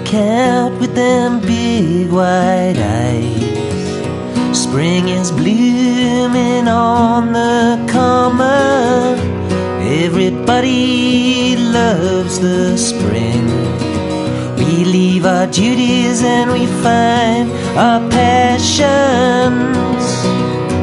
camp with them big white eyes. Spring is blooming on the common. Everybody loves the spring. We leave our duties and we find our passions.